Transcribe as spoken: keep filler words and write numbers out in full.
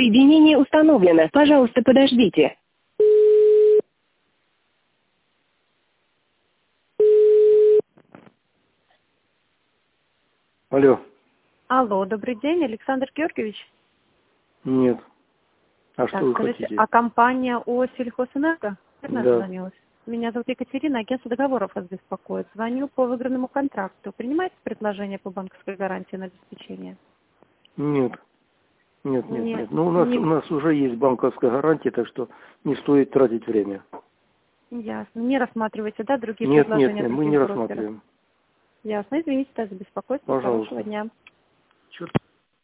Соединение установлено. Пожалуйста, подождите. Алло. Алло, добрый день, Александр Георгиевич. Нет. А Так, что вы скажите, хотите? а компания ООО «Сельхозэнерго»? Верно Да. звонилась? Меня зовут Екатерина, агентство договоров вас беспокоит. Звоню по выигранному контракту. Принимаете предложение по банковской гарантии на обеспечение? Нет. Нет, нет, Не, нет. Ну, у нас, не, у нас уже есть банковская гарантия, так что не стоит тратить время. ясно. Не рассматриваете, да, другие Нет, нет, предложения нет, мы других не брокеров? рассматриваем. Ясно. Извините, да, за беспокойство. Хорошего Пожалуйста. дня. Черт.